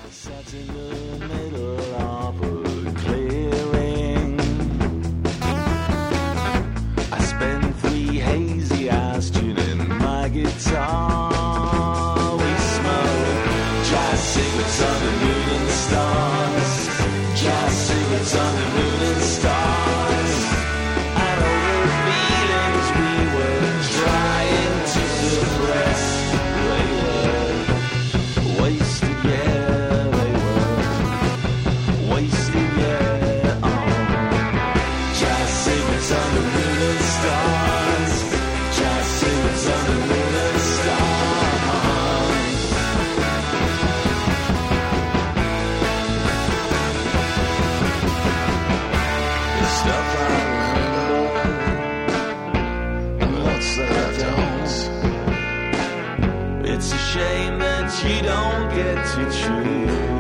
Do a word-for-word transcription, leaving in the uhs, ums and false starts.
Sat in the middle of a clearing. I spent three hazy hours tuning my guitar. We smoked jazz cigarettes on the moon and stars. Jazz cigarettes on the moon and stars. And all the feelings we were trying to suppress, they were wasted, yeah, they were wasted, yeah. Oh, jazz cigarettes on the moon and stars. Jazz cigarettes on the moon and stars. The stuff I remember and lots that I don't. It's a shame that you don't get to choose.